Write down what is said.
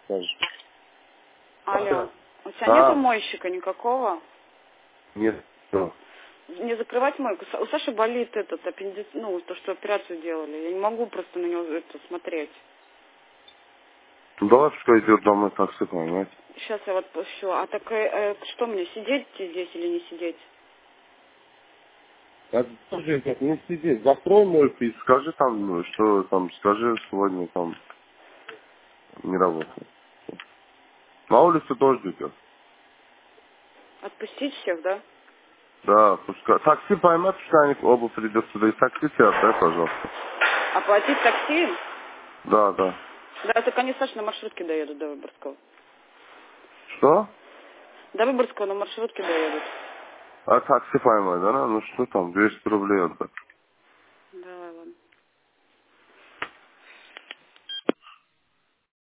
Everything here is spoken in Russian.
скажешь. Алло, у тебя А, нету мойщика никакого? нет, что? Не закрывать мойку. У Саши болит этот аппендицит, ну, то, что операцию делали. Я не могу просто на него это смотреть. Ну, давай пускай идет домой такси, понимаете? Сейчас я вот пущу. А так что мне, сидеть здесь или не сидеть? Это тоже как не сидеть. Закрой мойку и скажи там, ну, что там, скажи сегодня там не работает. На улице дождь идет. Отпустить всех, да? Да, пускай. Такси поймет, что они оба придет сюда. И такси тебе отдай, пожалуйста. Оплатить такси? Да, да. Да, так они, Саша, на маршрутке доедут до Выборгского. Что? До Выборгского на маршрутке доедут. А такси поймай, да? Ну что там, 200 рублей отдай.